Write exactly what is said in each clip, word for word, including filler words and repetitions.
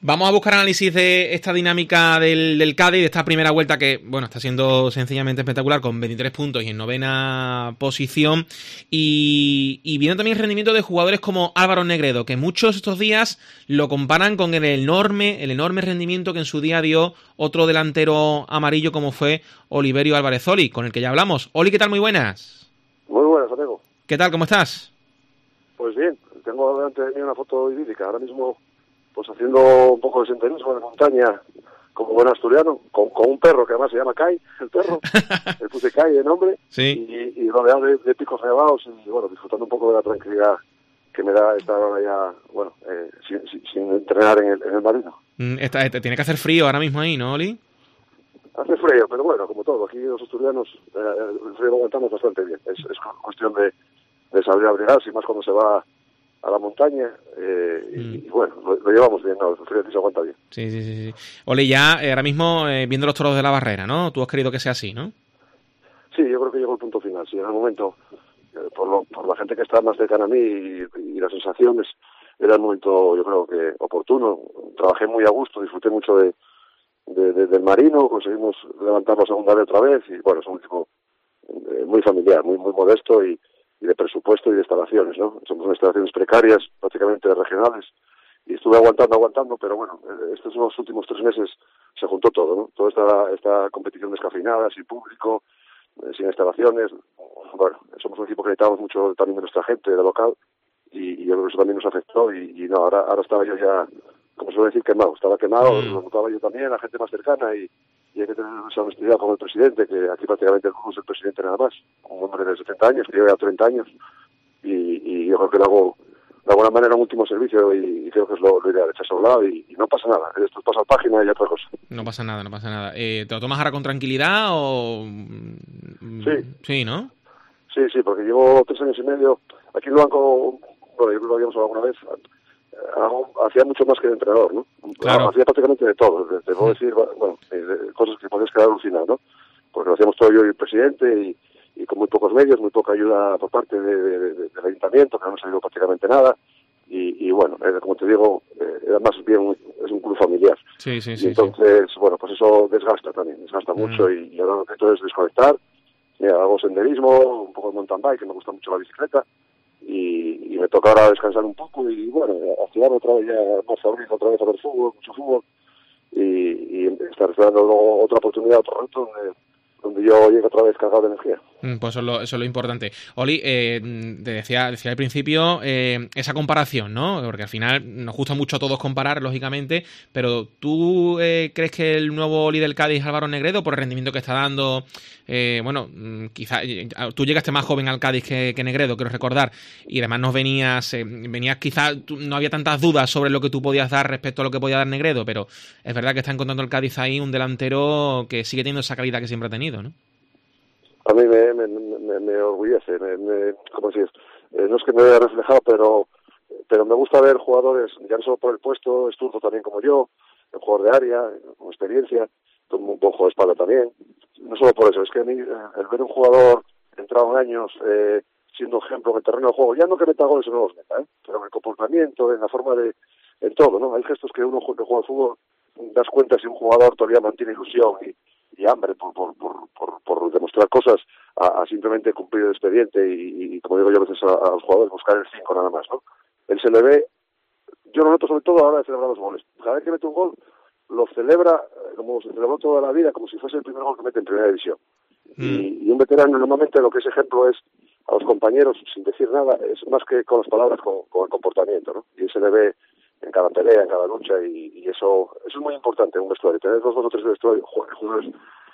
Vamos a buscar análisis de esta dinámica del, del Cádiz, de esta primera vuelta que, bueno, está siendo sencillamente espectacular, con veintitrés puntos y en novena posición. Y, y viendo también el rendimiento de jugadores como Álvaro Negredo, que muchos estos días lo comparan con el enorme, el enorme rendimiento que en su día dio otro delantero amarillo como fue Oliverio Álvarez Oli, con el que ya hablamos. Oli, ¿qué tal? Muy buenas. Muy buenas, amigo. ¿Qué tal? ¿Cómo estás? Pues bien, tengo delante de mí una foto idílica. Ahora mismo, pues haciendo un poco de senderismo de montaña, como buen asturiano, con, con un perro que además se llama Kai, el perro. Le puse Kai de nombre. Sí. Y, y rodeado de, de picos nevados y, bueno, disfrutando un poco de la tranquilidad que me da estar ahora ya, bueno, eh, sin, sin, sin entrenar en el, en el marino. Mm, esta, esta, tiene que hacer frío ahora mismo ahí, ¿no, Oli? Hace frío, pero bueno, como todo, aquí los asturianos eh, el frío lo aguantamos bastante bien. Es, es cuestión de, de saber abrigarse, y más cuando se va a la montaña, eh, mm. y, y bueno, lo, lo llevamos bien, ¿no? El frío aquí se aguanta bien. Sí, sí, sí. sí. Oli, ya eh, ahora mismo eh, viendo los toros de la Barrera, ¿no? Tú has querido que sea así, ¿no? Sí, yo creo que llegó el punto final. Sí, en el momento, eh, por, lo, por la gente que está más cercana a mí y, y las sensaciones, era el momento, yo creo que oportuno. Trabajé muy a gusto, disfruté mucho de De, de, del Marino, conseguimos levantar la segunda vez otra vez y bueno, es un equipo eh, muy familiar, muy muy modesto y, y de presupuesto y de instalaciones, ¿no? Somos unas instalaciones precarias, prácticamente regionales, y estuve aguantando, aguantando, pero bueno, eh, estos son los últimos tres meses se juntó todo, ¿no? Toda esta, esta competición descafeinada, sin público, eh, sin instalaciones, bueno, somos un equipo que necesitamos mucho también de nuestra gente, de local, y, y yo creo que eso también nos afectó y, y no, ahora, ahora estaba yo ya, como suele decir, quemado. Estaba quemado, mm. lo notaba yo también, la gente más cercana y, y hay que tener esa honestidad con el presidente, que aquí prácticamente no es el presidente nada más, un hombre de setenta años, que lleva ya treinta años, y, y yo creo que lo hago de alguna manera un último servicio y, y creo que es lo, lo ideal, echarse a un lado y, y no pasa nada, esto pasa a página y otra cosa. No pasa nada, no pasa nada. Eh, ¿Te lo tomas ahora con tranquilidad o...? Sí. Sí, ¿no? Sí, sí, porque llevo tres años y medio, aquí en el banco, bueno, yo creo que lo habíamos hablado alguna vez, Hago, hacía mucho más que de entrenador, ¿no? Claro. Hacía prácticamente de todo, te, te puedo decir, bueno, de cosas que podías quedar alucinado, ¿no? Porque lo hacíamos todo yo y el presidente y, y con muy pocos medios, muy poca ayuda por parte de, de, de, del ayuntamiento, que no nos ayudó prácticamente nada. Y, y bueno, eh, como te digo, eh, además bien, es un club familiar. Sí, sí, y sí. entonces, sí. bueno, pues eso desgasta también, desgasta Mm. mucho y, y ahora lo que esto es desconectar. Mira, hago senderismo, un poco de mountain bike, que me gusta mucho la bicicleta. Y, y me toca ahora descansar un poco y bueno, activar otra vez ya más abril, otra vez a ver fútbol, mucho fútbol y, y estar esperando luego otra oportunidad, otro reto donde, donde yo llegue otra vez cargado de energía. Pues eso es lo, eso es lo importante. Oli, eh, te decía, decía al principio eh, esa comparación, ¿no? Porque al final nos gusta mucho a todos comparar, lógicamente, pero ¿tú eh, crees que el nuevo líder del Cádiz, Álvaro Negredo, por el rendimiento que está dando, eh, bueno, quizás tú llegaste más joven al Cádiz que, que Negredo, quiero recordar, y además nos venías, eh, venías quizás, no había tantas dudas sobre lo que tú podías dar respecto a lo que podía dar Negredo, pero es verdad que está encontrando el Cádiz ahí un delantero que sigue teniendo esa calidad que siempre ha tenido, ¿no? A mí me, me, me, me orgullece, me, me, como decís, eh, no es que me haya reflejado, pero pero me gusta ver jugadores, ya no solo por el puesto, Esturzo también como yo, un jugador de área, con experiencia, un buen juego de espalda también, no solo por eso, es que a mí el ver un jugador entrado en años, eh, siendo ejemplo en el terreno de juego, ya no que meta goles o no los meta, ¿eh? Pero en el comportamiento, en la forma de, en todo, ¿no? Hay gestos que uno que juega al fútbol, das cuenta si un jugador todavía mantiene ilusión y y hambre por por por por, por demostrar cosas a, a simplemente cumplir el expediente y, y como digo yo a veces a, a los jugadores buscar el cinco nada más, ¿no? Él se le ve, yo lo noto sobre todo a la hora de celebrar los goles. Cada vez que mete un gol lo celebra como se celebró toda la vida, como si fuese el primer gol que mete en primera división. Mm. Y, y un veterano normalmente lo que es ejemplo es a los compañeros sin decir nada, es más que con las palabras, con, con el comportamiento, ¿no? Y él se le ve en cada pelea, en cada lucha, y, y eso eso es muy importante en un vestuario. Tener dos, dos o tres vestuarios, jugadores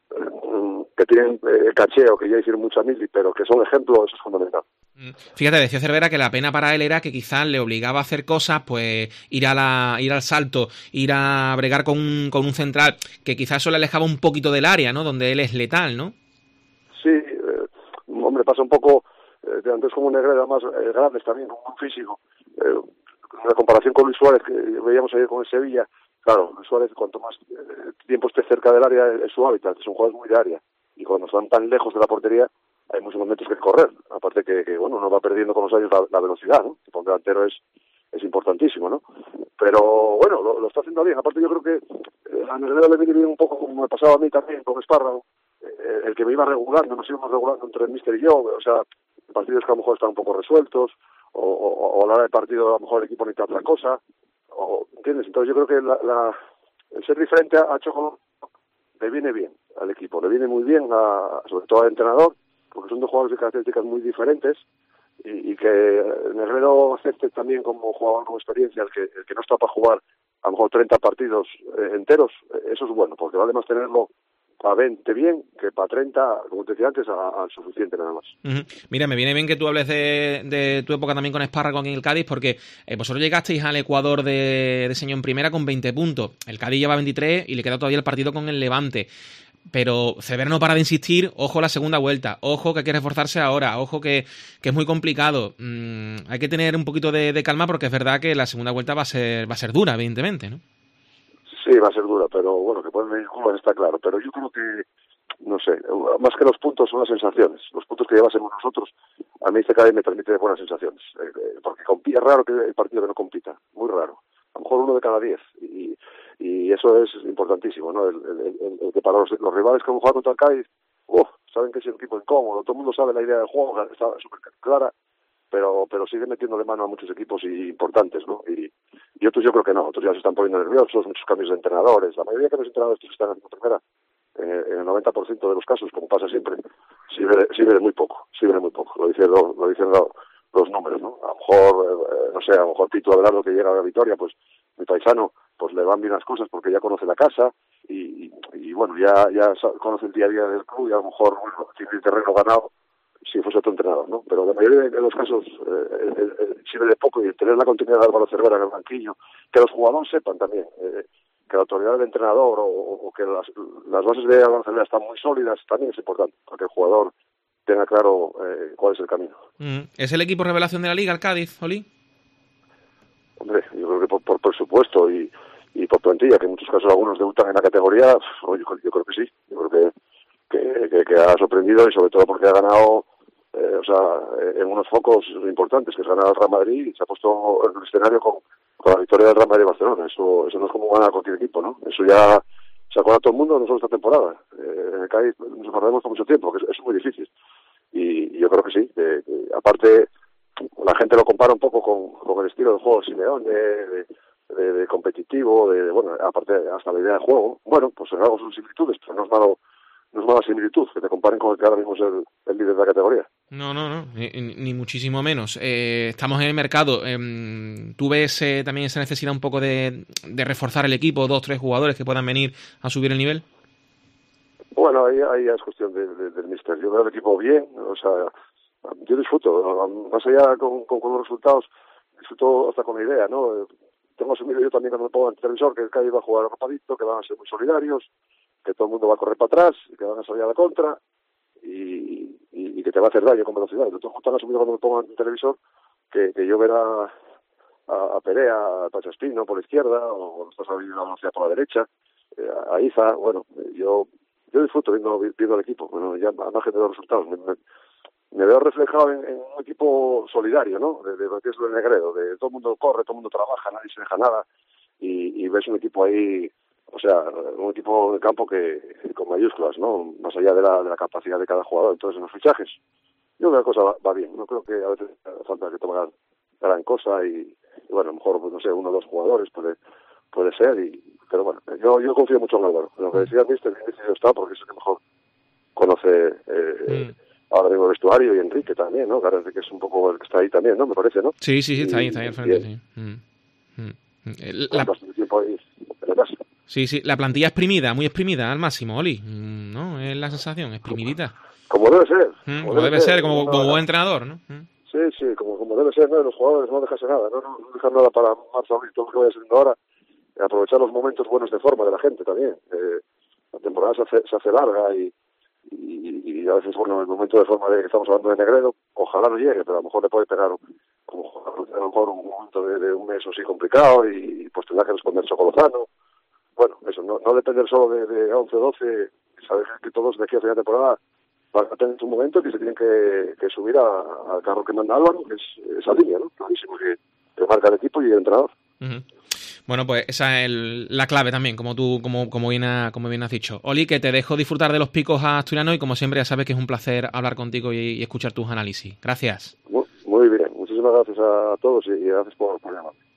eh, que tienen eh, caché o que ya hicieron mucha mil, pero que son ejemplos, eso es fundamental. Fíjate, decía Cervera que la pena para él era que quizás le obligaba a hacer cosas, pues ir a la ir al salto, ir a bregar con un, con un central, que quizás eso le alejaba un poquito del área, ¿no? Donde él es letal, ¿no? Sí, eh, hombre, pasa un poco, eh, de antes como Negredo, más eh, grandes también, con un físico. Eh, en comparación con Luis Suárez, que veíamos ayer con el Sevilla, claro, Luis Suárez cuanto más eh, tiempo esté cerca del área es su hábitat, son jugadores muy de área, y cuando están tan lejos de la portería hay muchos momentos que correr, aparte que, que bueno, uno va perdiendo con los años la, la velocidad, ¿no? El delantero es es importantísimo, ¿no? Pero bueno, lo, lo está haciendo bien. Aparte yo creo que eh, a Negredo le viene bien un poco como me pasaba a mí también con Espárrago, eh, el que me iba regulando, nos íbamos regulando entre el míster y yo, o sea, partidos que a lo mejor están un poco resueltos, o, o, o a la hora del partido a lo mejor el equipo necesita otra cosa, o, ¿entiendes? Entonces yo creo que la, la, el ser diferente a, a Choco le viene bien al equipo, le viene muy bien, a, sobre todo al entrenador, porque son dos jugadores de características muy diferentes, y, y que Negredo acepte también como jugador con experiencia el que, el que no está para jugar a lo mejor treinta partidos eh, enteros, eso es bueno, porque vale más tenerlo para veinte bien que para treinta, como te decía antes, al suficiente nada más. Uh-huh. Mira, me viene bien que tú hables de, de tu época también con Espárrago en el Cádiz, porque eh, vosotros llegasteis al Ecuador de, de Señor en primera con veinte puntos. El Cádiz lleva veintitrés y le queda todavía el partido con el Levante. Pero Ceberno no para de insistir, ojo la segunda vuelta, ojo que hay que reforzarse ahora, ojo que, que es muy complicado. Mm, hay que tener un poquito de, de calma porque es verdad que la segunda vuelta va a ser va a ser dura, evidentemente, ¿no? Sí, va a ser dura, pero bueno, que pueden venir curvas está claro. Pero yo creo que, no sé, más que los puntos son las sensaciones. Los puntos que llevásemos nosotros, a mí este Cádiz me transmite buenas sensaciones. Eh, porque es raro que el partido que no compita, muy raro. A lo mejor uno de cada diez. Y, y eso es importantísimo, ¿no? El, el, el, el que para los, los rivales que van a jugar contra el Cádiz, uh, saben que es un equipo incómodo, todo el mundo sabe la idea del juego, está súper clara, pero pero sigue metiéndole mano a muchos equipos importantes, ¿no? Y, y otros yo creo que no, otros ya se están poniendo nerviosos, muchos cambios de entrenadores, la mayoría de los entrenadores que se están haciendo primera, eh, en el noventa por ciento de los casos, como pasa siempre, sirve, sirve de muy poco, sirve de muy poco, lo dicen, lo, lo dicen lo, los números, ¿no? A lo mejor, eh, no sé, a lo mejor Tito Abelardo que llega a la Vitoria, pues mi paisano, pues le van bien las cosas porque ya conoce la casa y, y, y bueno, ya ya conoce el día a día del club y a lo mejor, bueno, tiene el terreno ganado si fuese otro entrenador, ¿no? Pero la mayoría de los casos eh, eh, eh, sirve de poco y tener la continuidad de Álvaro Cervera en el banquillo, que los jugadores sepan también eh, que la autoridad del entrenador o, o que las, las bases de Álvaro Cervera están muy sólidas, también es importante, para que el jugador tenga claro eh, cuál es el camino. Mm. ¿Es el equipo revelación de la Liga, el Cádiz, Oli? Hombre, yo creo que por, por presupuesto y, y por plantilla, que en muchos casos algunos debutan en la categoría, yo, yo creo que sí, yo creo que, que, que, que ha sorprendido y sobre todo porque ha ganado, eh, o sea, en unos focos importantes, que es ganar al Real Madrid y se ha puesto en el escenario con, con la victoria del Real Madrid y Barcelona. Eso, eso no es como ganar a cualquier equipo, ¿no? Eso ya se acuerda todo el mundo, no solo esta temporada. Eh, en el Cádiz nos acordamos por mucho tiempo, que es, es muy difícil. Y, y yo creo que sí, que, que aparte la gente lo compara un poco con, con el estilo de juego de Simeone, de, de, de, de competitivo, de, de, bueno, aparte hasta la idea de juego. Bueno, pues en algo son similitudes, pero no es malo, no es mala similitud que te comparen con el que ahora mismo es el, el líder de la categoría. No, no, no, ni, ni muchísimo menos. Eh, estamos en el mercado. Eh, ¿Tú ves eh, también esa necesidad un poco de, de reforzar el equipo, dos, tres jugadores que puedan venir a subir el nivel? Bueno, ahí, ahí es cuestión de, de, del míster. Yo veo el equipo bien, o sea, yo disfruto, más allá con, con, con los resultados, disfruto hasta con la idea, ¿no? Tengo asumido yo también cuando me pongo en el televisor que el Cádiz va a jugar arropadito, que van a ser muy solidarios, que todo el mundo va a correr para atrás, que van a salir a la contra y, y, y que te va a hacer daño con velocidad. Yo tengo tan asumido cuando me pongo en el televisor que, que yo ver a, a, a Perea, a Pacho Espino por la izquierda, o cuando estás saliendo a la velocidad por la derecha, eh, a Iza, bueno, yo yo disfruto viendo, viendo al equipo, bueno, ya al margen de los resultados. Me, me, me veo reflejado en, en un equipo solidario, ¿no? De, de lo que es el Negredo, de todo el mundo corre, todo el mundo trabaja, nadie se deja nada, y, y ves un equipo ahí, o sea, un equipo de campo que con mayúsculas, ¿no? Más allá de la, de la capacidad de cada jugador. Entonces, en los fichajes, yo creo que la cosa va, va bien. No creo que a veces falta que tomar gran cosa y, y, bueno, a lo mejor, pues, no sé, uno o dos jugadores puede puede ser, y pero bueno, yo yo confío mucho en Álvaro. Lo que decía el míster, bien decidido está, porque es el que mejor conoce eh, mm. ahora mismo el vestuario, y Enrique también, ¿no? Claro, Enrique es un poco el que está ahí también, ¿no? Me parece, ¿no? Sí, sí, sí, está ahí, está ahí al frente, sí. Mm. Mm. La... tiempo ahí en la casa. Sí, sí, la plantilla exprimida, muy exprimida al máximo, Oli, ¿no? Es la sensación, exprimidita. Como debe ser. Mm, como debe ser, ser como, como buen entrenador, ¿no? Mm. Sí, sí, como, como debe ser, ¿no? Los jugadores no dejarse nada, no, no, no dejar nada para marzo, abril, todo lo que vaya haciendo ahora. Aprovechar los momentos buenos de forma de la gente también. Eh, la temporada se hace, se hace larga y, y, y a veces, bueno, el momento de forma de que estamos hablando de Negredo, ojalá no llegue, pero a lo mejor le puede pegar como a lo mejor un momento de, de un mes o así complicado y pues tendrá que responder Chocolozano. Bueno, eso, no, no depender solo de, de once o doce, saber que todos de aquí a final de temporada van a tener su momento que se tienen que, que subir al carro que manda Álvaro, que es esa línea, ¿no? Clarísimo que que marca el equipo y el entrenador. Uh-huh. Bueno, pues esa es el, la clave también, como tú, como, como bien ha, como bien has dicho. Oli, que te dejo disfrutar de los picos asturianos y como siempre ya sabes que es un placer hablar contigo y, y escuchar tus análisis. Gracias. Muy, muy bien, muchísimas gracias a todos y, y gracias por, por llamar.